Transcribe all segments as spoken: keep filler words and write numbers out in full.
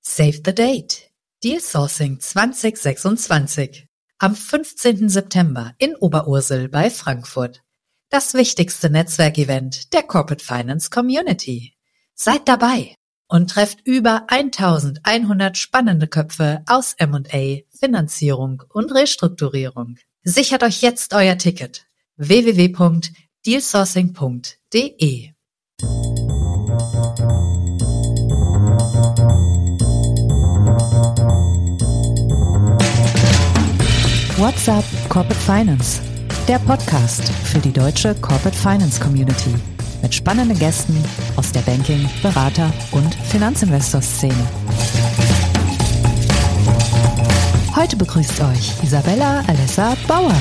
Save the date. Deal Sourcing zwanzig sechsundzwanzig. Am fünfzehnten September in Oberursel bei Frankfurt. Das wichtigste Netzwerkevent der Corporate Finance Community. Seid dabei und trefft über eintausendeinhundert spannende Köpfe aus M und A, Finanzierung und Restrukturierung. Sichert euch jetzt euer Ticket. w w w punkt deal sourcing punkt d e. What's up Corporate Finance? Der Podcast für die deutsche Corporate Finance Community mit spannenden Gästen aus der Banking-, Berater- und Finanzinvestor-Szene. Heute begrüßt euch Isabella Alessa Bauer.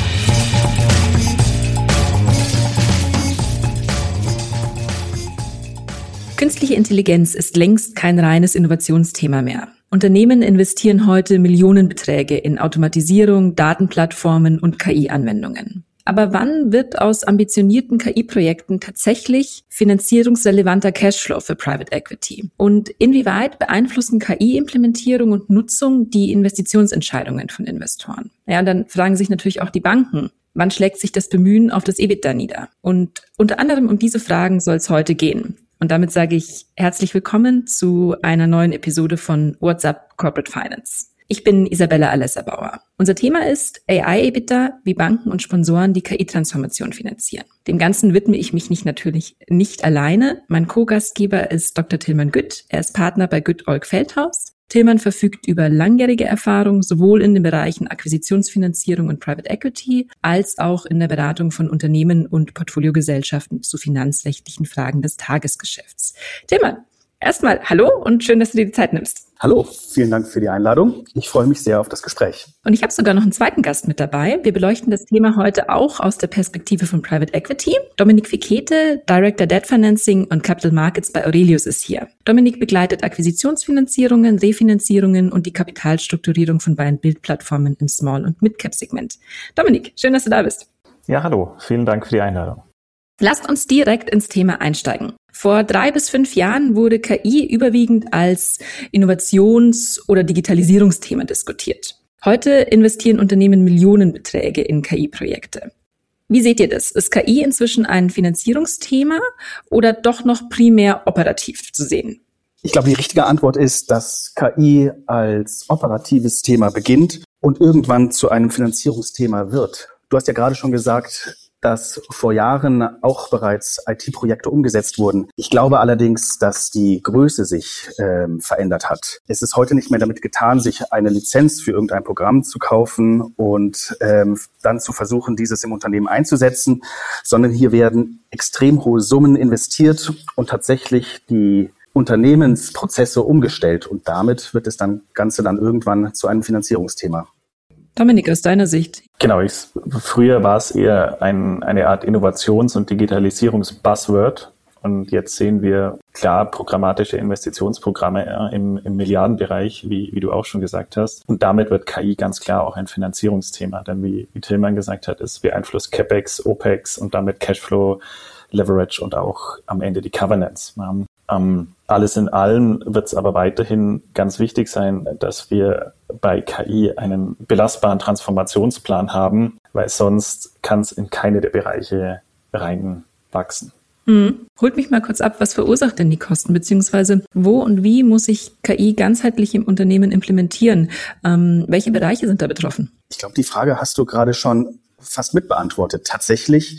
Künstliche Intelligenz ist längst kein reines Innovationsthema mehr. Unternehmen investieren heute Millionenbeträge in Automatisierung, Datenplattformen und K I-Anwendungen. Aber wann wird aus ambitionierten K I-Projekten tatsächlich finanzierungsrelevanter Cashflow für Private Equity? Und inwieweit beeinflussen K I-Implementierung und Nutzung die Investitionsentscheidungen von Investoren? Ja, und dann fragen sich natürlich auch die Banken, wann schlägt sich das Bemühen auf das EBITDA nieder? Und unter anderem um diese Fragen soll es heute gehen. Und damit sage ich herzlich willkommen zu einer neuen Episode von What's Up Corporate Finance. Ich bin Isabella Alessa Bauer. Unser Thema ist A I-EBITDA, wie Banken und Sponsoren die K I-Transformation finanzieren. Dem Ganzen widme ich mich nicht natürlich nicht alleine. Mein Co-Gastgeber ist Doktor Tilman Gütt. Er ist Partner bei Gütt Olk Feldhaus. Tilman verfügt über langjährige Erfahrung sowohl in den Bereichen Akquisitionsfinanzierung und Private Equity als auch in der Beratung von Unternehmen und Portfoliogesellschaften zu finanzrechtlichen Fragen des Tagesgeschäfts. Tilman, erstmal hallo und schön, dass du dir die Zeit nimmst. Hallo, vielen Dank für die Einladung. Ich freue mich sehr auf das Gespräch. Und ich habe sogar noch einen zweiten Gast mit dabei. Wir beleuchten das Thema heute auch aus der Perspektive von Private Equity. Dominik Fikete, Director Debt Financing und Capital Markets bei Aurelius ist hier. Dominik begleitet Akquisitionsfinanzierungen, Refinanzierungen und die Kapitalstrukturierung von Buy-and-Build-Plattformen im Small- und Mid-Cap-Segment. Dominik, schön, dass du da bist. Ja, hallo. Vielen Dank für die Einladung. Lasst uns direkt ins Thema einsteigen. Vor drei bis fünf Jahren wurde K I überwiegend als Innovations- oder Digitalisierungsthema diskutiert. Heute investieren Unternehmen Millionenbeträge in K I-Projekte. Wie seht ihr das? Ist K I inzwischen ein Finanzierungsthema oder doch noch primär operativ zu sehen? Ich glaube, die richtige Antwort ist, dass K I als operatives Thema beginnt und irgendwann zu einem Finanzierungsthema wird. Du hast ja gerade schon gesagt, dass vor Jahren auch bereits I T-Projekte umgesetzt wurden. Ich glaube allerdings, dass die Größe sich ähm, verändert hat. Es ist heute nicht mehr damit getan, sich eine Lizenz für irgendein Programm zu kaufen und ähm, dann zu versuchen, dieses im Unternehmen einzusetzen, sondern hier werden extrem hohe Summen investiert und tatsächlich die Unternehmensprozesse umgestellt. Und damit wird das dann Ganze dann irgendwann zu einem Finanzierungsthema. Dominik, aus deiner Sicht? Genau, ich, früher war es eher ein, eine Art Innovations- und Digitalisierungs-Buzzword. Und jetzt sehen wir klar programmatische Investitionsprogramme ja, im, im Milliardenbereich, wie, wie du auch schon gesagt hast. Und damit wird K I ganz klar auch ein Finanzierungsthema. Denn wie, wie Tilman gesagt hat, es beeinflusst CapEx, OpEx und damit Cashflow, Leverage und auch am Ende die Covenants. Ähm, alles in allem wird es aber weiterhin ganz wichtig sein, dass wir bei K I einen belastbaren Transformationsplan haben, weil sonst kann es in keine der Bereiche reinwachsen. Hm. Holt mich mal kurz ab, was verursacht denn die Kosten, beziehungsweise wo und wie muss ich K I ganzheitlich im Unternehmen implementieren? Ähm, welche Bereiche sind da betroffen? Ich glaube, die Frage hast du gerade schon fast mitbeantwortet. Tatsächlich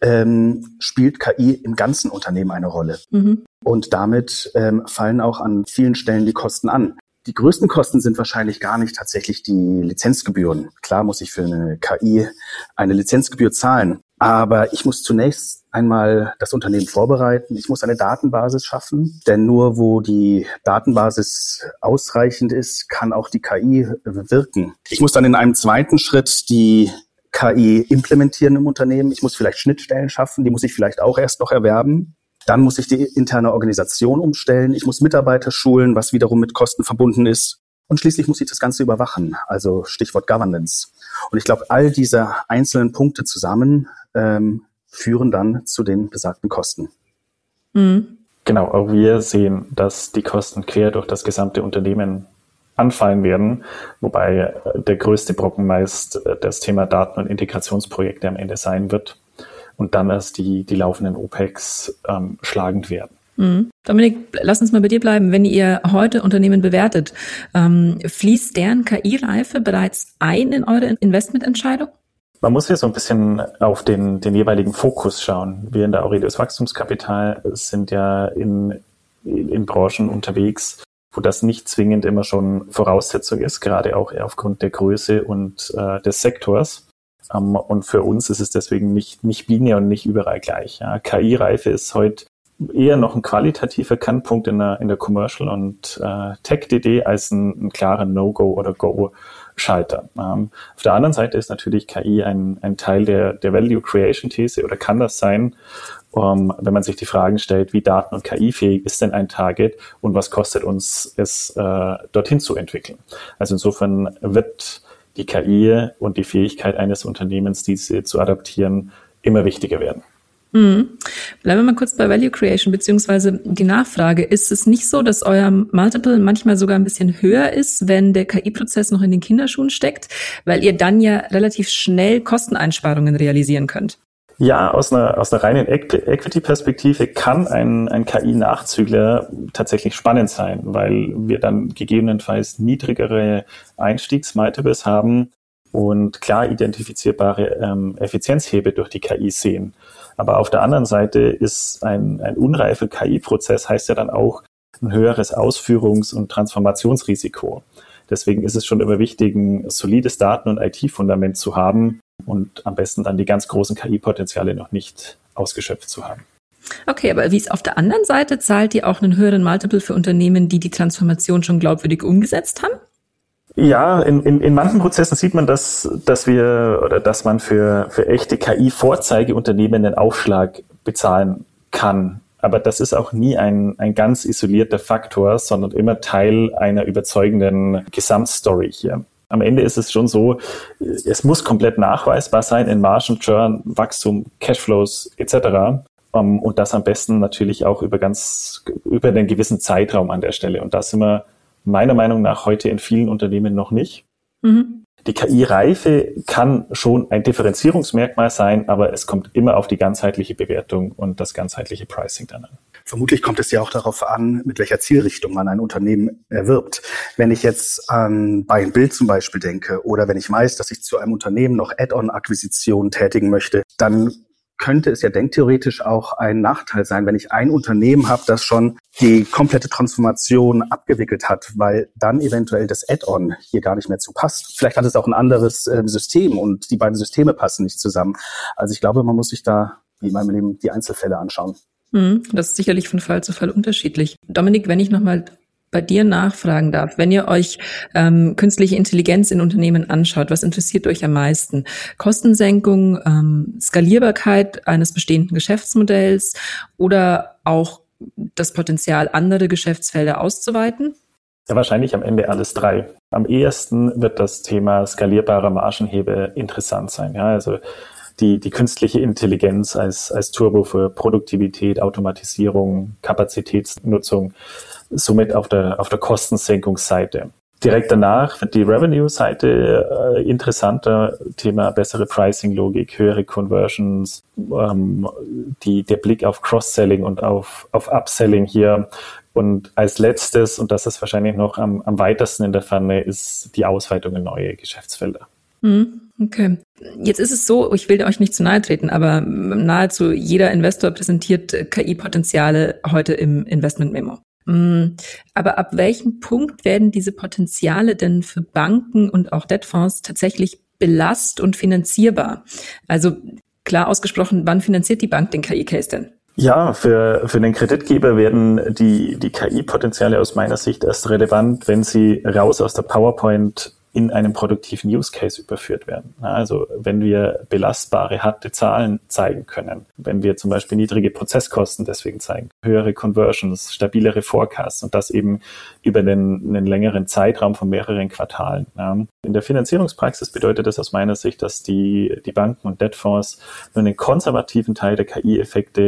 ähm, spielt K I im ganzen Unternehmen eine Rolle. Mhm. Und damit ähm, fallen auch an vielen Stellen die Kosten an. Die größten Kosten sind wahrscheinlich gar nicht tatsächlich die Lizenzgebühren. Klar muss ich für eine K I eine Lizenzgebühr zahlen, aber ich muss zunächst einmal das Unternehmen vorbereiten. Ich muss eine Datenbasis schaffen, denn nur wo die Datenbasis ausreichend ist, kann auch die K I wirken. Ich muss dann in einem zweiten Schritt die K I implementieren im Unternehmen. Ich muss vielleicht Schnittstellen schaffen, die muss ich vielleicht auch erst noch erwerben. Dann muss ich die interne Organisation umstellen. Ich muss Mitarbeiter schulen, was wiederum mit Kosten verbunden ist. Und schließlich muss ich das Ganze überwachen, also Stichwort Governance. Und ich glaube, all diese einzelnen Punkte zusammen ähm, führen dann zu den besagten Kosten. Mhm. Genau, auch wir sehen, dass die Kosten quer durch das gesamte Unternehmen anfallen werden, wobei der größte Brocken meist das Thema Daten- und Integrationsprojekte am Ende sein wird und dann erst die, die laufenden OPEX ähm, schlagend werden. Mhm. Dominik, lass uns mal bei dir bleiben. Wenn ihr heute Unternehmen bewertet, ähm, fließt deren K I-Reife bereits ein in eure Investmententscheidung? Man muss hier so ein bisschen auf den, den jeweiligen Fokus schauen. Wir in der Aurelius Wachstumskapital sind ja in, in Branchen unterwegs, wo das nicht zwingend immer schon Voraussetzung ist, gerade auch aufgrund der Größe und äh, des Sektors. Um, und für uns ist es deswegen nicht, nicht binär und nicht überall gleich. Ja. K I-Reife ist heute eher noch ein qualitativer Kernpunkt in der, in der Commercial- und äh, Tech-D D als ein, ein klarer No-Go- oder Go-Schalter. Ähm, auf der anderen Seite ist natürlich K I ein, ein Teil der, der Value-Creation-These oder kann das sein, um, wenn man sich die Fragen stellt, wie daten- und K I-fähig ist denn ein Target und was kostet uns es, äh, dorthin zu entwickeln. Also insofern wird die K I und die Fähigkeit eines Unternehmens, diese zu adaptieren, immer wichtiger werden. Mhm. Bleiben wir mal kurz bei Value Creation beziehungsweise die Nachfrage. Ist es nicht so, dass euer Multiple manchmal sogar ein bisschen höher ist, wenn der K I-Prozess noch in den Kinderschuhen steckt, weil ihr dann ja relativ schnell Kosteneinsparungen realisieren könnt? Ja, aus einer, aus einer reinen Equity-Perspektive kann ein, ein K I-Nachzügler tatsächlich spannend sein, weil wir dann gegebenenfalls niedrigere Einstiegsmultiples haben und klar identifizierbare ähm, Effizienzhebel durch die K I sehen. Aber auf der anderen Seite ist ein, ein unreifer K I-Prozess, heißt ja dann auch ein höheres Ausführungs- und Transformationsrisiko. Deswegen ist es schon immer wichtig, ein solides Daten- und I T-Fundament zu haben und am besten dann die ganz großen K I-Potenziale noch nicht ausgeschöpft zu haben. Okay, aber wie ist auf der anderen Seite? Zahlt ihr auch einen höheren Multiple für Unternehmen, die die Transformation schon glaubwürdig umgesetzt haben? Ja, in, in, in manchen Prozessen sieht man, dass, dass wir oder dass man für, für echte K I-Vorzeigeunternehmen einen Aufschlag bezahlen kann. Aber das ist auch nie ein, ein ganz isolierter Faktor, sondern immer Teil einer überzeugenden Gesamtstory hier. Am Ende ist es schon so, es muss komplett nachweisbar sein in Margen, Churn, Wachstum, Cashflows et cetera. Um, und das am besten natürlich auch über ganz über einen gewissen Zeitraum an der Stelle. Und das sind wir meiner Meinung nach heute in vielen Unternehmen noch nicht. Mhm. Die K I-Reife kann schon ein Differenzierungsmerkmal sein, aber es kommt immer auf die ganzheitliche Bewertung und das ganzheitliche Pricing dann an. Vermutlich kommt es ja auch darauf an, mit welcher Zielrichtung man ein Unternehmen erwirbt. Wenn ich jetzt an Buy and Build zum Beispiel denke oder wenn ich weiß, dass ich zu einem Unternehmen noch Add-on-Akquisitionen tätigen möchte, dann könnte es ja denktheoretisch auch ein Nachteil sein, wenn ich ein Unternehmen habe, das schon die komplette Transformation abgewickelt hat, weil dann eventuell das Add-on hier gar nicht mehr zu passt. Vielleicht hat es auch ein anderes äh, System und die beiden Systeme passen nicht zusammen. Also ich glaube, man muss sich da, wie in meinem Leben, die Einzelfälle anschauen. Mhm, das ist sicherlich von Fall zu Fall unterschiedlich. Dominik, wenn ich nochmal bei dir nachfragen darf, wenn ihr euch ähm, künstliche Intelligenz in Unternehmen anschaut, was interessiert euch am meisten? Kostensenkung, ähm, Skalierbarkeit eines bestehenden Geschäftsmodells oder auch das Potenzial, andere Geschäftsfelder auszuweiten? Ja, wahrscheinlich am Ende alles drei. Am ehesten wird das Thema skalierbarer Margenhebel interessant sein. Ja, also die, die künstliche Intelligenz als, als Turbo für Produktivität, Automatisierung, Kapazitätsnutzung, somit auf der, auf der Kostensenkungsseite. Direkt danach wird die Revenue-Seite äh, interessanter, Thema bessere Pricing-Logik, höhere Conversions, ähm, die, der Blick auf Cross-Selling und auf, auf Upselling hier. Und als letztes, und das ist wahrscheinlich noch am, am weitesten in der Pfanne, ist die Ausweitung in neue Geschäftsfelder. Okay. Jetzt ist es so, ich will euch nicht zu nahe treten, aber nahezu jeder Investor präsentiert K I-Potenziale heute im Investment-Memo. Aber ab welchem Punkt werden diese Potenziale denn für Banken und auch Debtfonds tatsächlich belast- und finanzierbar? Also klar ausgesprochen, wann finanziert die Bank den K I-Case denn? Ja, für, für den Kreditgeber werden die, die K I-Potenziale aus meiner Sicht erst relevant, wenn sie raus aus der PowerPoint in einen produktiven Use Case überführt werden. Also wenn wir belastbare, harte Zahlen zeigen können, wenn wir zum Beispiel niedrige Prozesskosten deswegen zeigen, höhere Conversions, stabilere Forecasts und das eben über einen, einen längeren Zeitraum von mehreren Quartalen. In der Finanzierungspraxis bedeutet das aus meiner Sicht, dass die, die Banken und Debtfonds nur einen konservativen Teil der K I-Effekte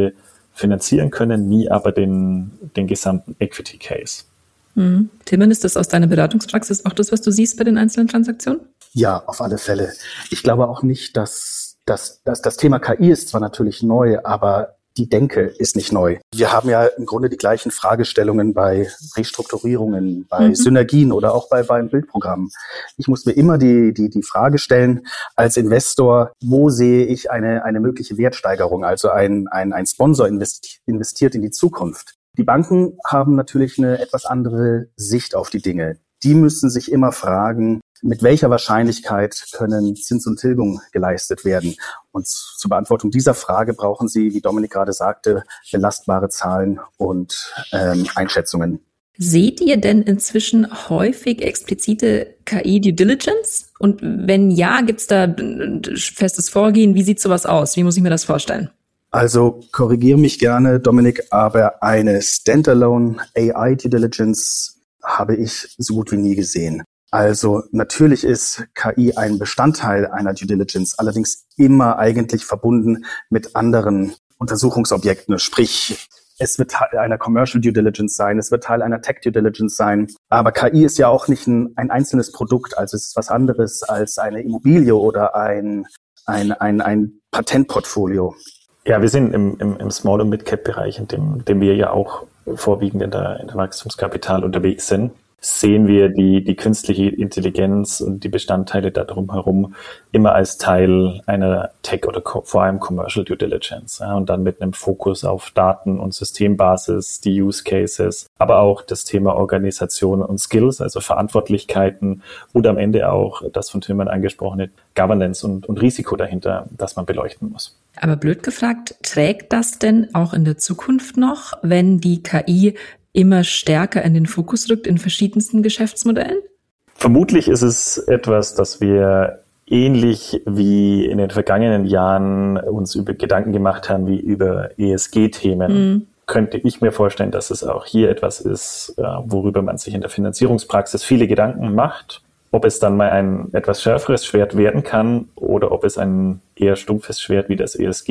finanzieren können, nie aber den, den gesamten Equity Case. Mhm. Tilman, ist das aus deiner Beratungspraxis auch das, was du siehst bei den einzelnen Transaktionen? Ja, auf alle Fälle. Ich glaube auch nicht, dass, dass, dass das Thema K I ist zwar natürlich neu, aber die Denke ist nicht neu. Wir haben ja im Grunde die gleichen Fragestellungen bei Restrukturierungen, bei mhm. Synergien oder auch bei, bei Bildprogrammen. Ich muss mir immer die, die, die Frage stellen, als Investor, wo sehe ich eine, eine mögliche Wertsteigerung? Also ein, ein, ein Sponsor investi- investiert in die Zukunft. Die Banken haben natürlich eine etwas andere Sicht auf die Dinge. Die müssen sich immer fragen, mit welcher Wahrscheinlichkeit können Zins und Tilgung geleistet werden? Und zur Beantwortung dieser Frage brauchen Sie, wie Dominik gerade sagte, belastbare Zahlen und ähm, Einschätzungen. Seht ihr denn inzwischen häufig explizite K I-Due Diligence? Und wenn ja, gibt es da ein festes Vorgehen? Wie sieht sowas aus? Wie muss ich mir das vorstellen? Also korrigiere mich gerne, Dominik, aber eine Standalone A I-Due Diligence habe ich so gut wie nie gesehen. Also natürlich ist K I ein Bestandteil einer Due Diligence, allerdings immer eigentlich verbunden mit anderen Untersuchungsobjekten. Sprich, es wird Teil einer Commercial Due Diligence sein, es wird Teil einer Tech Due Diligence sein. Aber K I ist ja auch nicht ein, ein einzelnes Produkt, also es ist was anderes als eine Immobilie oder ein, ein, ein, ein Patentportfolio. Ja, wir sind im, im, im Small- und Mid-Cap-Bereich, in dem, dem wir ja auch vorwiegend in der, in der Wachstumskapital unterwegs sind, sehen wir die, die künstliche Intelligenz und die Bestandteile da drumherum immer als Teil einer Tech- oder co- vor allem Commercial Due Diligence. Ja, und dann mit einem Fokus auf Daten- und Systembasis, die Use Cases, aber auch das Thema Organisation und Skills, also Verantwortlichkeiten und am Ende auch das von Tilman angesprochene Governance und, und Risiko dahinter, das man beleuchten muss. Aber blöd gefragt, trägt das denn auch in der Zukunft noch, wenn die K I immer stärker in den Fokus rückt in verschiedensten Geschäftsmodellen? Vermutlich ist es etwas, das wir ähnlich wie in den vergangenen Jahren uns über Gedanken gemacht haben, wie über E S G-Themen. Mhm. Könnte ich mir vorstellen, dass es auch hier etwas ist, worüber man sich in der Finanzierungspraxis viele Gedanken macht. Ob es dann mal ein etwas schärferes Schwert werden kann oder ob es ein eher stumpfes Schwert wie das E S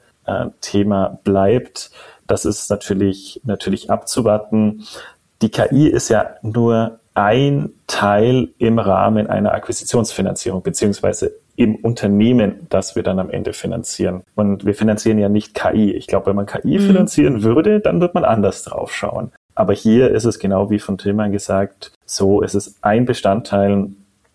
G-Thema bleibt, das ist natürlich, natürlich abzuwarten. Die K I ist ja nur ein Teil im Rahmen einer Akquisitionsfinanzierung, beziehungsweise im Unternehmen, das wir dann am Ende finanzieren. Und wir finanzieren ja nicht K I. Ich glaube, wenn man K I mhm. finanzieren würde, dann wird man anders drauf schauen. Aber hier ist es genau wie von Tilman gesagt, so ist es ein Bestandteil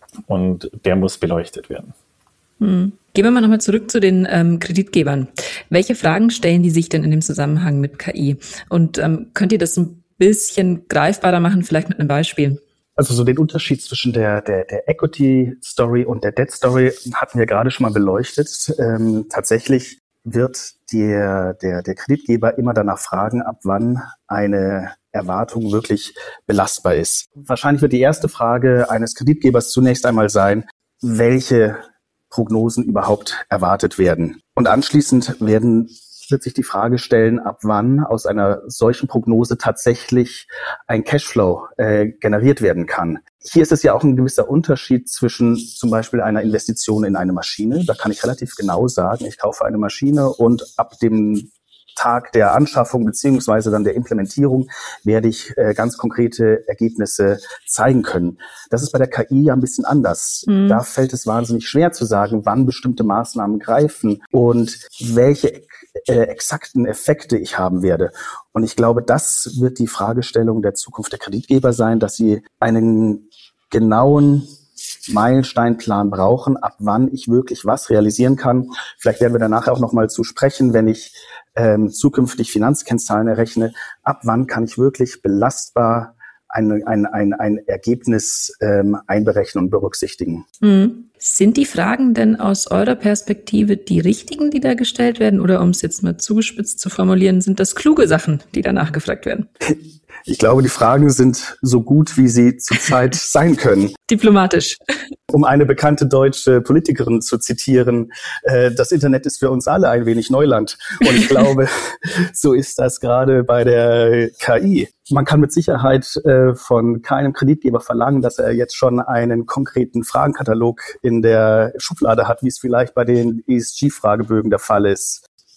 und der muss beleuchtet werden. Hm. Gehen wir mal nochmal zurück zu den ähm, Kreditgebern. Welche Fragen stellen die sich denn in dem Zusammenhang mit K I? Und ähm, könnt ihr das ein bisschen greifbarer machen, vielleicht mit einem Beispiel? Also so den Unterschied zwischen der, der, der Equity-Story und der Debt-Story hatten wir gerade schon mal beleuchtet. Ähm, tatsächlich wird der, der, der Kreditgeber immer danach fragen, ab wann eine Erwartung wirklich belastbar ist. Wahrscheinlich wird die erste Frage eines Kreditgebers zunächst einmal sein, welche Prognosen überhaupt erwartet werden. Und anschließend werden, wird sich die Frage stellen, ab wann aus einer solchen Prognose tatsächlich ein Cashflow äh, generiert werden kann. Hier ist es ja auch ein gewisser Unterschied zwischen zum Beispiel einer Investition in eine Maschine. Da kann ich relativ genau sagen, ich kaufe eine Maschine und ab dem Tag der Anschaffung beziehungsweise dann der Implementierung werde ich äh, ganz konkrete Ergebnisse zeigen können. Das ist bei der K I ja ein bisschen anders. Mhm. Da fällt es wahnsinnig schwer zu sagen, wann bestimmte Maßnahmen greifen und welche äh, exakten Effekte ich haben werde. Und ich glaube, das wird die Fragestellung der Zukunft der Kreditgeber sein, dass sie einen genauen Meilensteinplan brauchen, ab wann ich wirklich was realisieren kann. Vielleicht werden wir danach auch noch mal zu sprechen, wenn ich ähm, zukünftig Finanzkennzahlen errechne. Ab wann kann ich wirklich belastbar ein, ein, ein, ein Ergebnis ähm, einberechnen und berücksichtigen? Mhm. Sind die Fragen denn aus eurer Perspektive die richtigen, die da gestellt werden? Oder um es jetzt mal zugespitzt zu formulieren, sind das kluge Sachen, die da nachgefragt werden? Ich glaube, die Fragen sind so gut, wie sie zurzeit sein können. Diplomatisch. Um eine bekannte deutsche Politikerin zu zitieren, äh, das Internet ist für uns alle ein wenig Neuland. Und ich glaube, so ist das gerade bei der K I. Man kann mit Sicherheit äh, von keinem Kreditgeber verlangen, dass er jetzt schon einen konkreten Fragenkatalog in der Schublade hat, wie es vielleicht bei den E S G-Fragebögen der Fall ist.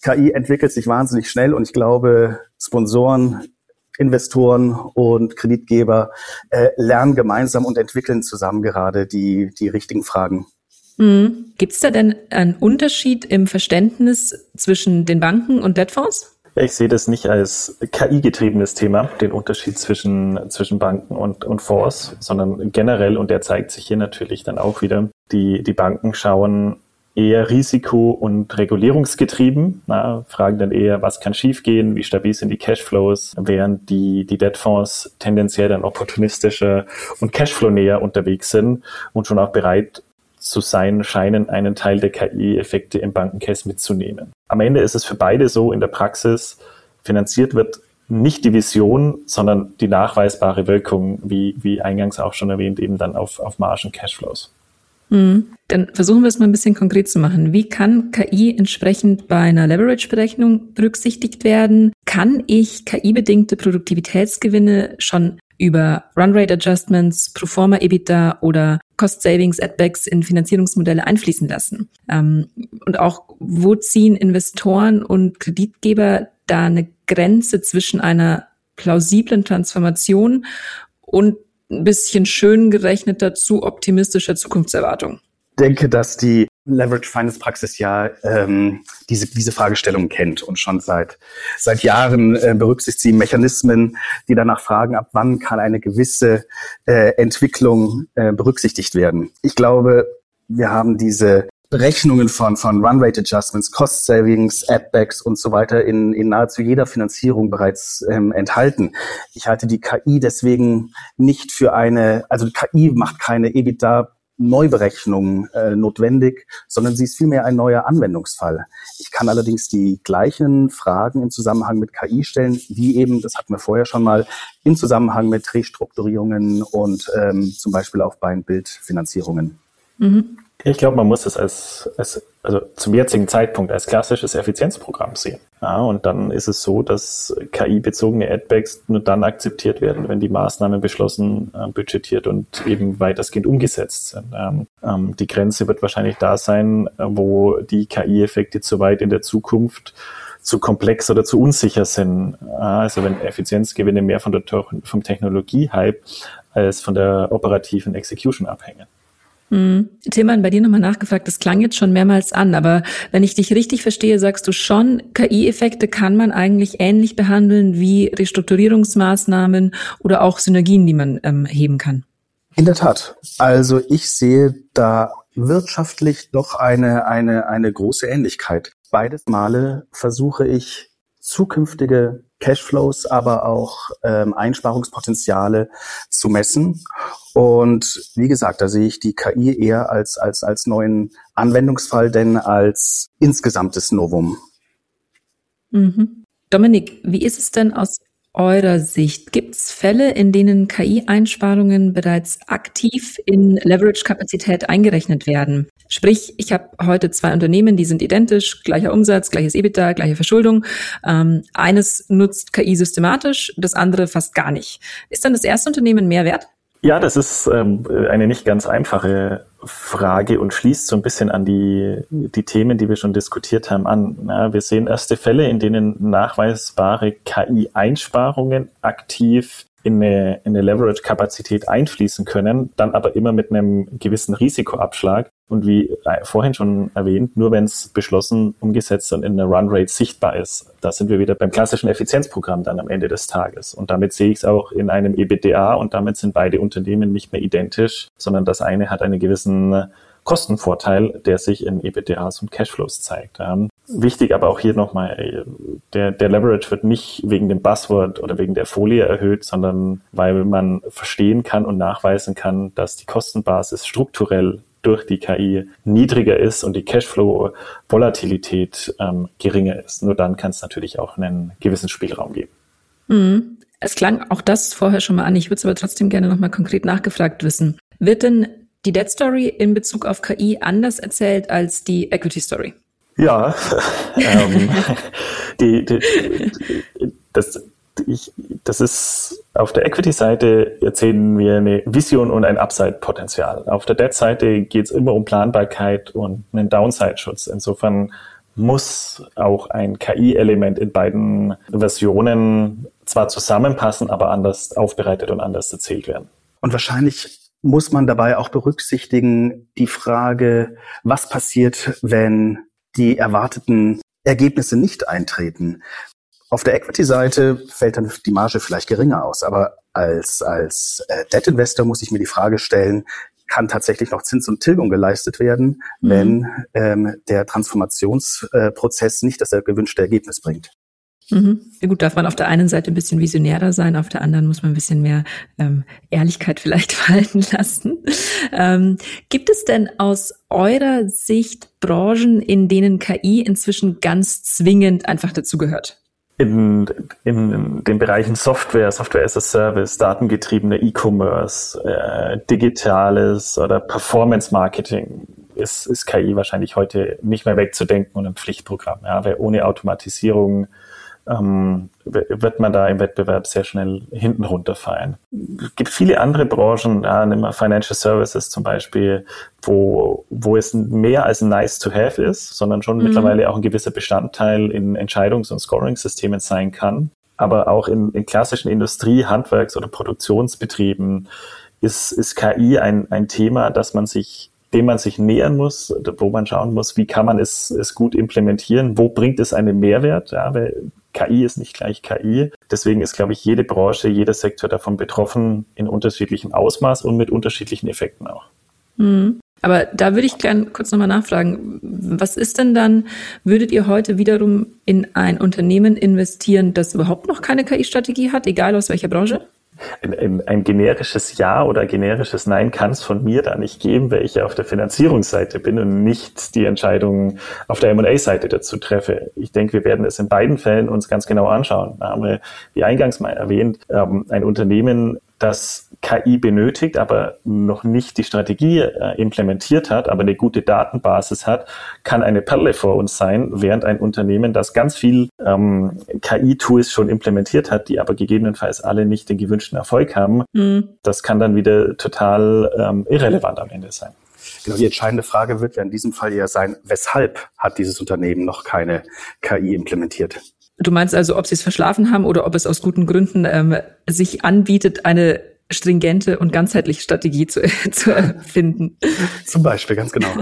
K I entwickelt sich wahnsinnig schnell und ich glaube, Sponsoren, Investoren und Kreditgeber äh, lernen gemeinsam und entwickeln zusammen gerade die, die richtigen Fragen. Mhm. Gibt es da denn einen Unterschied im Verständnis zwischen den Banken und Debtfonds? Ich sehe das nicht als K I-getriebenes Thema, den Unterschied zwischen, zwischen Banken und, und Fonds, sondern generell, und der zeigt sich hier natürlich dann auch wieder, die, die Banken schauen eher risiko- und regulierungsgetrieben, na, fragen dann eher, was kann schiefgehen, wie stabil sind die Cashflows, während die, die Debtfonds tendenziell dann opportunistischer und Cashflow-näher unterwegs sind und schon auch bereit zu sein scheinen, einen Teil der K I-Effekte im Bankencase mitzunehmen. Am Ende ist es für beide so in der Praxis, finanziert wird nicht die Vision, sondern die nachweisbare Wirkung, wie, wie eingangs auch schon erwähnt, eben dann auf, auf Margen, Cashflows. Mhm. Dann versuchen wir es mal ein bisschen konkret zu machen. Wie kann K I entsprechend bei einer Leverage-Berechnung berücksichtigt werden? Kann ich K I-bedingte Produktivitätsgewinne schon über Run-Rate-Adjustments, Proforma-EBITDA oder Cost-Savings-Add-Backs in Finanzierungsmodelle einfließen lassen? Ähm, und auch, wo ziehen Investoren und Kreditgeber da eine Grenze zwischen einer plausiblen Transformation und ein bisschen schön gerechneter, zu optimistischer Zukunftserwartung? Ich denke, dass die Leverage Finance Praxis ja ähm, diese diese Fragestellung kennt und schon seit seit Jahren äh, berücksichtigt sie Mechanismen, die danach fragen, ab wann kann eine gewisse äh, Entwicklung äh, berücksichtigt werden. Ich glaube, wir haben diese Berechnungen von von Run Rate Adjustments, Cost Savings, Add-backs und so weiter in in nahezu jeder Finanzierung bereits ähm, enthalten. Ich halte die K I deswegen nicht für eine, also K I macht keine EBITDA Neuberechnung äh, notwendig, sondern sie ist vielmehr ein neuer Anwendungsfall. Ich kann allerdings die gleichen Fragen im Zusammenhang mit K I stellen, wie eben, das hatten wir vorher schon mal, im Zusammenhang mit Restrukturierungen und ähm, zum Beispiel auch Buy-and-Build-Finanzierungen. Mhm. Ich glaube, man muss es als, als, also zum jetzigen Zeitpunkt als klassisches Effizienzprogramm sehen. Ja, und dann ist es so, dass K I-bezogene Add-backs nur dann akzeptiert werden, wenn die Maßnahmen beschlossen, äh, budgetiert und eben weitestgehend umgesetzt sind. Ähm, ähm, die Grenze wird wahrscheinlich da sein, wo die K I-Effekte zu weit in der Zukunft zu komplex oder zu unsicher sind. Also wenn Effizienzgewinne mehr von der, vom Technologie-Hype als von der operativen Execution abhängen. Hm. Tilman, bei dir nochmal nachgefragt, das klang jetzt schon mehrmals an, aber wenn ich dich richtig verstehe, sagst du schon, K I-Effekte kann man eigentlich ähnlich behandeln wie Restrukturierungsmaßnahmen oder auch Synergien, die man ähm, heben kann. In der Tat. Also ich sehe da wirtschaftlich doch eine, eine, eine große Ähnlichkeit. Beides Male versuche ich zukünftige Cashflows, aber auch ähm, Einsparungspotenziale zu messen. Und wie gesagt, da sehe ich die K I eher als, als, als neuen Anwendungsfall, denn als insgesamtes Novum. Mhm. Dominik, wie ist es denn aus eurer Sicht? Gibt es Fälle, in denen K I-Einsparungen bereits aktiv in Leverage-Kapazität eingerechnet werden? Sprich, ich habe heute zwei Unternehmen, die sind identisch, gleicher Umsatz, gleiches EBITDA, gleiche Verschuldung. Ähm, eines nutzt K I systematisch, das andere fast gar nicht. Ist dann das erste Unternehmen mehr wert? Ja, das ist ähm, eine nicht ganz einfache Frage und schließt so ein bisschen an die, die Themen, die wir schon diskutiert haben, an. Ja, wir sehen erste Fälle, in denen nachweisbare K I-Einsparungen aktiv in eine, in eine Leverage-Kapazität einfließen können, dann aber immer mit einem gewissen Risikoabschlag. Und wie vorhin schon erwähnt, nur wenn es beschlossen, umgesetzt und in einer Run-Rate sichtbar ist. Da sind wir wieder beim klassischen Effizienzprogramm dann am Ende des Tages. Und damit sehe ich es auch in einem EBITDA und damit sind beide Unternehmen nicht mehr identisch, sondern das eine hat einen gewissen Kostenvorteil, der sich in EBITDAs und Cashflows zeigt. Ähm, wichtig aber auch hier nochmal, der, der Leverage wird nicht wegen dem Buzzword oder wegen der Folie erhöht, sondern weil man verstehen kann und nachweisen kann, dass die Kostenbasis strukturell durch die K I niedriger ist und die Cashflow-Volatilität ähm, geringer ist. Nur dann kann es natürlich auch einen gewissen Spielraum geben. Mhm. Es klang auch das vorher schon mal an. Ich würde es aber trotzdem gerne nochmal konkret nachgefragt wissen. Wird denn die Debt Story in Bezug auf K I anders erzählt als die Equity Story? Ja, ähm, die, die, das, ich, das ist auf der Equity-Seite erzählen wir eine Vision und ein Upside-Potenzial. Auf der Debt-Seite geht es immer um Planbarkeit und einen Downside-Schutz. Insofern muss auch ein K I-Element in beiden Versionen zwar zusammenpassen, aber anders aufbereitet und anders erzählt werden. Und wahrscheinlich muss man dabei auch berücksichtigen die Frage, was passiert, wenn die erwarteten Ergebnisse nicht eintreten. Auf der Equity-Seite fällt dann die Marge vielleicht geringer aus, aber als, als äh, Debt-Investor muss ich mir die Frage stellen, kann tatsächlich noch Zins und Tilgung geleistet werden, mhm. wenn ähm, der Transformationsprozess äh, nicht das gewünschte Ergebnis bringt. Mhm. Ja gut, darf man auf der einen Seite ein bisschen visionärer sein, auf der anderen muss man ein bisschen mehr ähm, Ehrlichkeit vielleicht walten lassen. Ähm, gibt es denn aus eurer Sicht Branchen, in denen K I inzwischen ganz zwingend einfach dazugehört? In, in den Bereichen Software, Software as a Service, datengetriebene E-Commerce, äh, Digitales oder Performance Marketing ist, ist K I wahrscheinlich heute nicht mehr wegzudenken und ein Pflichtprogramm. Ja, weil ohne Automatisierung ähm, wird man da im Wettbewerb sehr schnell hinten runterfallen. Es gibt viele andere Branchen, ja, nehmen wir Financial Services zum Beispiel, wo, wo es mehr als nice to have ist, sondern schon mhm. mittlerweile auch ein gewisser Bestandteil in Entscheidungs- und Scoring-Systemen sein kann. Aber auch in, in klassischen Industrie-, Handwerks- oder Produktionsbetrieben ist, ist K I ein, ein Thema, das man sich dem man sich nähern muss, wo man schauen muss, wie kann man es, es gut implementieren, wo bringt es einen Mehrwert, ja, weil K I ist nicht gleich K I. Deswegen ist, glaube ich, jede Branche, jeder Sektor davon betroffen in unterschiedlichem Ausmaß und mit unterschiedlichen Effekten auch. Mhm. Aber da würde ich gerne kurz nochmal nachfragen, was ist denn dann, würdet ihr heute wiederum in ein Unternehmen investieren, das überhaupt noch keine K I-Strategie hat, egal aus welcher Branche? Ein, ein, ein generisches Ja oder generisches Nein kann es von mir da nicht geben, weil ich ja auf der Finanzierungsseite bin und nicht die Entscheidung auf der M und A-Seite dazu treffe. Ich denke, wir werden es in beiden Fällen uns ganz genau anschauen. Da haben wir, wie eingangs mal erwähnt, ein Unternehmen, das K I benötigt, aber noch nicht die Strategie äh, implementiert hat, aber eine gute Datenbasis hat, kann eine Perle vor uns sein, während ein Unternehmen, das ganz viel ähm, K I-Tools schon implementiert hat, die aber gegebenenfalls alle nicht den gewünschten Erfolg haben, mhm. das kann dann wieder total ähm, irrelevant am Ende sein. Genau, die entscheidende Frage wird ja in diesem Fall eher sein, weshalb hat dieses Unternehmen noch keine K I implementiert? Du meinst also, ob sie es verschlafen haben oder ob es aus guten Gründen ähm, sich anbietet, eine stringente und ganzheitliche Strategie zu, zu erfinden. Zum Beispiel, ganz genau.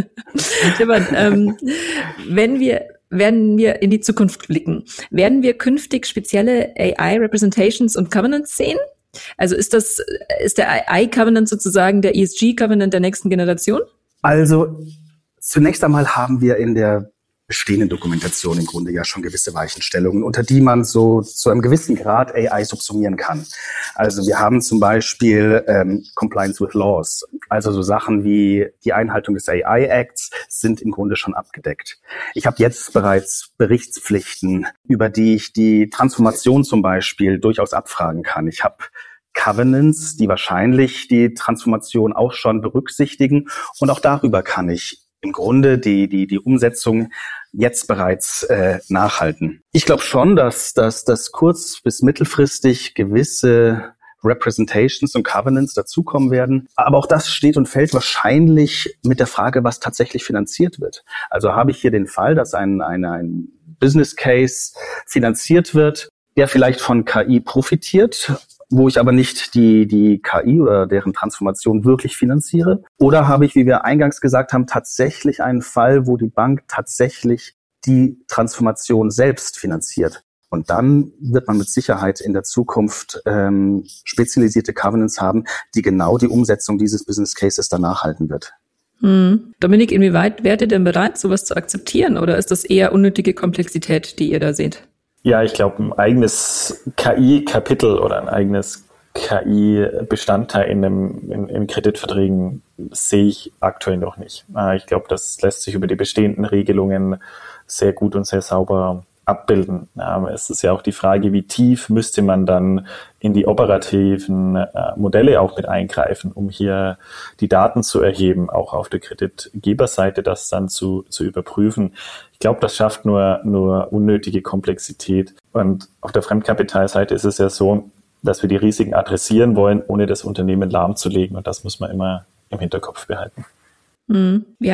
Stefan, ähm, wenn wir, werden wir in die Zukunft blicken, werden wir künftig spezielle A I-Representations und Covenants sehen? Also ist das, ist der A I-Covenant sozusagen der E S G-Covenant der nächsten Generation? Also zunächst einmal haben wir in der bestehenden Dokumentation im Grunde ja schon gewisse Weichenstellungen, unter die man so zu einem gewissen Grad A I subsumieren kann. Also wir haben zum Beispiel ähm, Compliance with Laws, also so Sachen wie die Einhaltung des A I Acts sind im Grunde schon abgedeckt. Ich habe jetzt bereits Berichtspflichten, über die ich die Transformation zum Beispiel durchaus abfragen kann. Ich habe Covenants, die wahrscheinlich die Transformation auch schon berücksichtigen, und auch darüber kann ich im Grunde die die die Umsetzung jetzt bereits äh, nachhalten. Ich glaube schon, dass dass dass kurz- bis mittelfristig gewisse Representations und Covenants dazukommen werden. Aber auch das steht und fällt wahrscheinlich mit der Frage, was tatsächlich finanziert wird. Also habe ich hier den Fall, dass ein ein, ein Business Case finanziert wird, der vielleicht von K I profitiert, wo ich aber nicht die die K I oder deren Transformation wirklich finanziere? Oder habe ich, wie wir eingangs gesagt haben, tatsächlich einen Fall, wo die Bank tatsächlich die Transformation selbst finanziert? Und dann wird man mit Sicherheit in der Zukunft ähm, spezialisierte Covenants haben, die genau die Umsetzung dieses Business Cases danach halten wird. Hm. Dominik, inwieweit wärt ihr denn bereit, sowas zu akzeptieren? Oder ist das eher unnötige Komplexität, die ihr da seht? Ja, ich glaube, ein eigenes K I-Kapitel oder ein eigenes K I-Bestandteil in, einem, in, in Kreditverträgen sehe ich aktuell noch nicht. Ich glaube, das lässt sich über die bestehenden Regelungen sehr gut und sehr sauber abbilden. Es ist ja auch die Frage, wie tief müsste man dann in die operativen Modelle auch mit eingreifen, um hier die Daten zu erheben, auch auf der Kreditgeberseite das dann zu, zu überprüfen. Ich glaube, das schafft nur, nur unnötige Komplexität. Und auf der Fremdkapitalseite ist es ja so, dass wir die Risiken adressieren wollen, ohne das Unternehmen lahmzulegen. Und das muss man immer im Hinterkopf behalten. Wir haben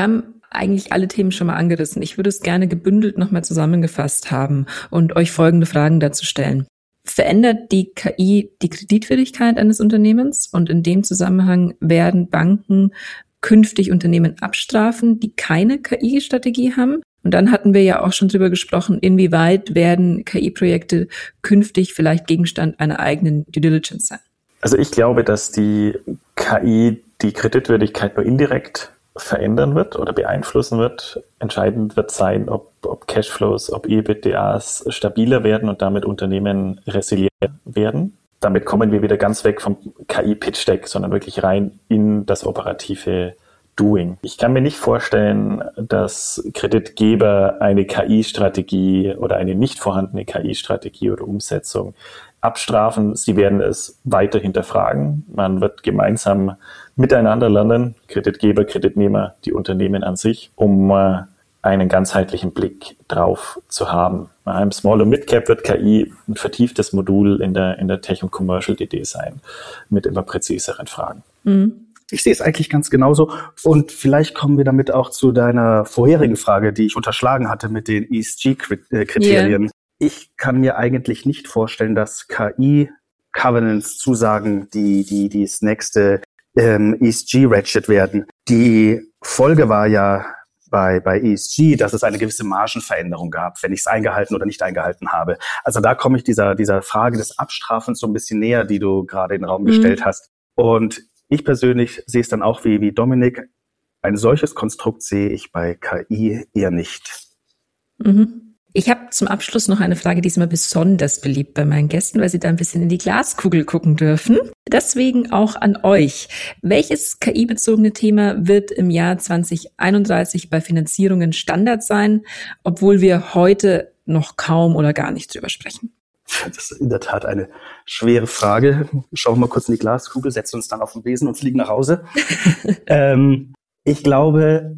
eigentlich alle Themen schon mal angerissen. Ich würde es gerne gebündelt nochmal zusammengefasst haben und euch folgende Fragen dazu stellen. Verändert die K I die Kreditwürdigkeit eines Unternehmens? Und in dem Zusammenhang werden Banken künftig Unternehmen abstrafen, die keine K I-Strategie haben? Und dann hatten wir ja auch schon drüber gesprochen, inwieweit werden K I-Projekte künftig vielleicht Gegenstand einer eigenen Due Diligence sein? Also ich glaube, dass die K I die Kreditwürdigkeit nur indirekt verändern wird oder beeinflussen wird. Entscheidend wird sein, ob, ob Cashflows, ob E B I T D As stabiler werden und damit Unternehmen resilienter werden. Damit kommen wir wieder ganz weg vom K I-Pitch-Deck, sondern wirklich rein in das operative Doing. Ich kann mir nicht vorstellen, dass Kreditgeber eine K I-Strategie oder eine nicht vorhandene K I-Strategie oder Umsetzung abstrafen. Sie werden es weiter hinterfragen. Man wird gemeinsam miteinander lernen, Kreditgeber, Kreditnehmer, die Unternehmen an sich, um äh, einen ganzheitlichen Blick drauf zu haben. Im Small- und Mid-Cap wird K I ein vertieftes Modul in der, in der Tech- und Commercial-D D sein, mit immer präziseren Fragen. Mhm. Ich sehe es eigentlich ganz genauso. Und vielleicht kommen wir damit auch zu deiner vorherigen Frage, die ich unterschlagen hatte mit den E S G-Kriterien. Yeah. Ich kann mir eigentlich nicht vorstellen, dass K I-Covenants Zusagen, die, die, die das nächste ähm, E S G-Ratchet werden. Die Folge war ja bei, bei E S G, dass es eine gewisse Margenveränderung gab, wenn ich es eingehalten oder nicht eingehalten habe. Also da komme ich dieser, dieser Frage des Abstrafens so ein bisschen näher, die du gerade in den Raum mhm. gestellt hast. Und ich persönlich sehe es dann auch wie, wie Dominik. Ein solches Konstrukt sehe ich bei K I eher nicht. Mhm. Ich habe zum Abschluss noch eine Frage, die ist immer besonders beliebt bei meinen Gästen, weil sie da ein bisschen in die Glaskugel gucken dürfen. Deswegen auch an euch. Welches K I-bezogene Thema wird im Jahr zwanzig einunddreißig bei Finanzierungen Standard sein, obwohl wir heute noch kaum oder gar nicht drüber sprechen? Das ist in der Tat eine schwere Frage. Schauen wir mal kurz in die Glaskugel, setzen uns dann auf den Besen und fliegen nach Hause. ähm, ich glaube,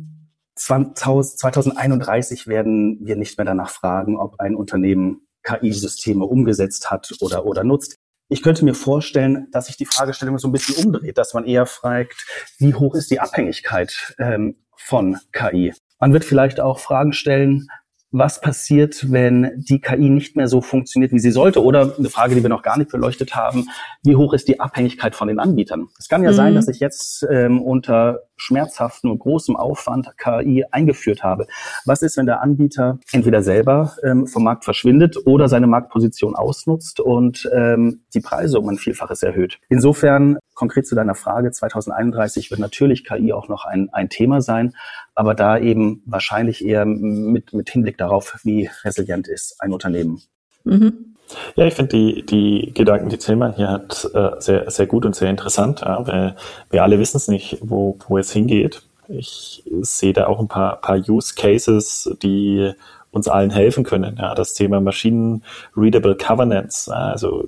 zwanzig einunddreißig werden wir nicht mehr danach fragen, ob ein Unternehmen K I-Systeme umgesetzt hat oder, oder nutzt. Ich könnte mir vorstellen, dass sich die Fragestellung so ein bisschen umdreht, dass man eher fragt, wie hoch ist die Abhängigkeit ähm, von K I? Man wird vielleicht auch Fragen stellen, was passiert, wenn die K I nicht mehr so funktioniert, wie sie sollte? Oder eine Frage, die wir noch gar nicht beleuchtet haben, wie hoch ist die Abhängigkeit von den Anbietern? Es kann ja mhm. sein, dass ich jetzt ähm, unter schmerzhaftem und großem Aufwand K I eingeführt habe. Was ist, wenn der Anbieter entweder selber ähm, vom Markt verschwindet oder seine Marktposition ausnutzt und ähm, die Preise um ein Vielfaches erhöht? Insofern, konkret zu deiner Frage, zwanzig einunddreißig wird natürlich K I auch noch ein, ein Thema sein, aber da eben wahrscheinlich eher mit, mit Hinblick darauf, wie resilient ist ein Unternehmen. Mhm. Ja, ich finde die, die Gedanken, die Tillmann hier hat, äh, sehr, sehr gut und sehr interessant, ja, weil wir alle wissen es nicht, wo, wo es hingeht. Ich sehe da auch ein paar, paar Use Cases, die uns allen helfen können. Ja, das Thema Machine-Readable Governance, also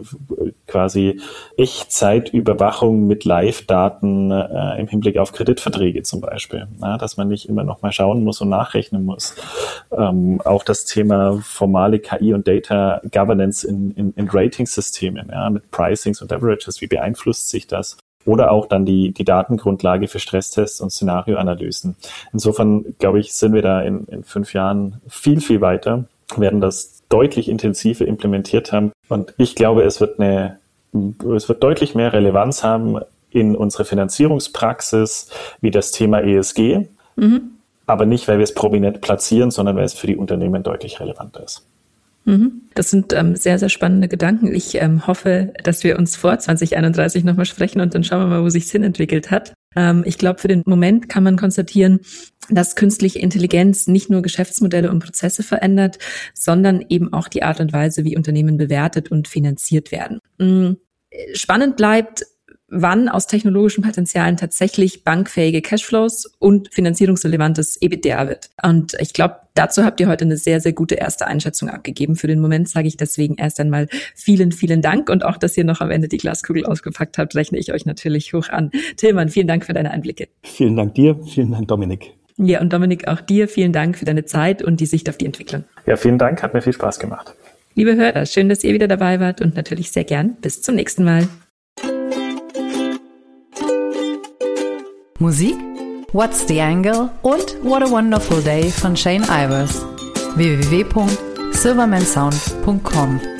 quasi Echtzeitüberwachung mit Live-Daten äh, im Hinblick auf Kreditverträge zum Beispiel, ja, dass man nicht immer noch mal schauen muss und nachrechnen muss. Ähm, auch das Thema formale K I und Data Governance in, in, in Ratingsystemen, ja, mit Pricings und Averages, wie beeinflusst sich das? Oder auch dann die, die Datengrundlage für Stresstests und Szenarioanalysen. Insofern, glaube ich, sind wir da in, in fünf Jahren viel, viel weiter, werden das deutlich intensiver implementiert haben. Und ich glaube, es wird eine, es wird deutlich mehr Relevanz haben in unsere Finanzierungspraxis wie das Thema E S G. Mhm. Aber nicht, weil wir es prominent platzieren, sondern weil es für die Unternehmen deutlich relevanter ist. Das sind ähm, sehr, sehr spannende Gedanken. Ich ähm, hoffe, dass wir uns vor zwanzig einunddreißig nochmal sprechen und dann schauen wir mal, wo sich's hinentwickelt hat. Ähm, ich glaube, für den Moment kann man konstatieren, dass künstliche Intelligenz nicht nur Geschäftsmodelle und Prozesse verändert, sondern eben auch die Art und Weise, wie Unternehmen bewertet und finanziert werden. Mhm. Spannend bleibt, wann aus technologischen Potenzialen tatsächlich bankfähige Cashflows und finanzierungsrelevantes E B I T D A wird. Und ich glaube, dazu habt ihr heute eine sehr, sehr gute erste Einschätzung abgegeben. Für den Moment sage ich deswegen erst einmal vielen, vielen Dank. Und auch, dass ihr noch am Ende die Glaskugel ausgepackt habt, rechne ich euch natürlich hoch an. Tillmann, vielen Dank für deine Einblicke. Vielen Dank dir, vielen Dank Dominik. Ja, und Dominik, auch dir vielen Dank für deine Zeit und die Sicht auf die Entwicklung. Ja, vielen Dank, hat mir viel Spaß gemacht. Liebe Hörer, schön, dass ihr wieder dabei wart und natürlich sehr gern bis zum nächsten Mal. Musik, What's the Angle und What a Wonderful Day von Shane Ivers. w w w punkt silvermansound punkt com